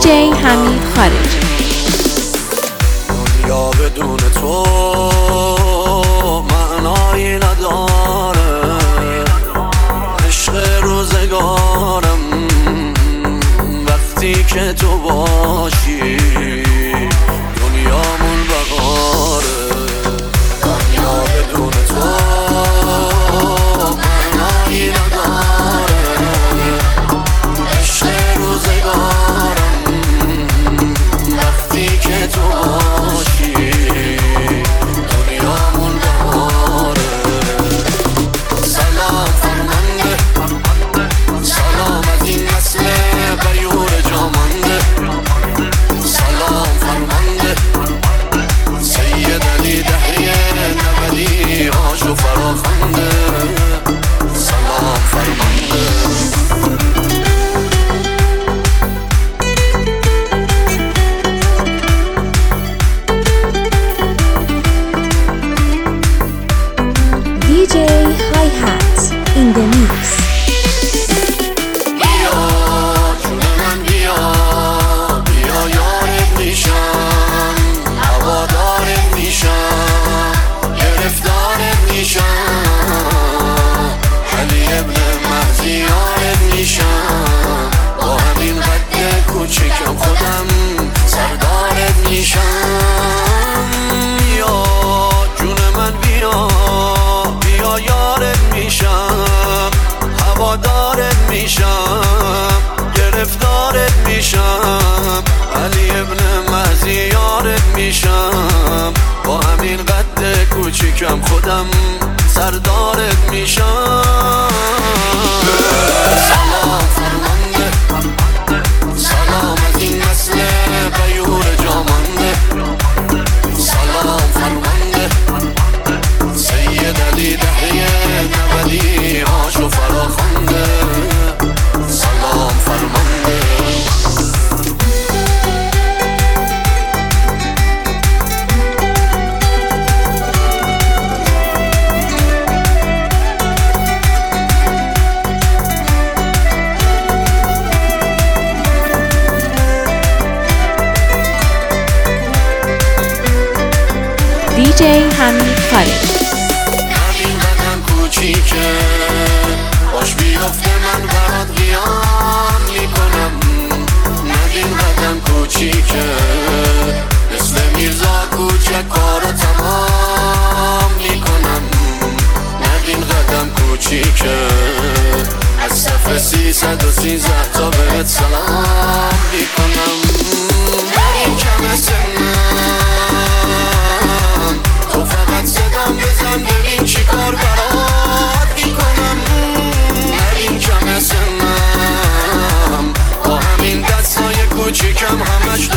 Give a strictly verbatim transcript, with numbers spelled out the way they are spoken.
دیجی حمید خارجی. دنیا بدون تو معنایی نداره، عشق روزگارم وقتی که تو باشی دنیامون بقاره. دنیا بدون تو معنایی نداره، عشق روزگارم وقتی که تو باشی دنیامون بقاره. سلام فرمانده، سلام از این نسل غیور جامانده، سلام فرمانده سید علی دهریه نبدی آش و فراخنده، سلام فرمانده. دیجی Hi Hat in the mix. بیا جون من بیا، بیا یارت میشم، هوادارت میشم، گرفتارت میشم، علی ابن مهدی یارت میشم، با همین قد کوچیکم خودم سردارت میشم. بیا جون من بیا، بیا یارت میشم، هوادارت میشم، گرفتارت میشم، علی ابن مهدی یارت میشم، با همین قد کوچیکم خودم سردارت میشم. سلام فرمانده، سلام از این نسل غیور جامانده، سلام فرمانده سید علی دهریه نبدی آش و فراخنده، سلام فرمانده. دیجی حمید خارجی. همین قدم کوچیکه باش بیافته من برات قیام میکنم، همین قدم کوچیکه مثل میرزا کوچک کارو تمام میکنم، همین قدم کوچیکه از صف سیصد و سیزده تا بهت سلام میکنم. این کم سنم تو فقط صدام بزن ببین چی کار برات میکنم. این کم سنم با همین دستای کوچیکم همش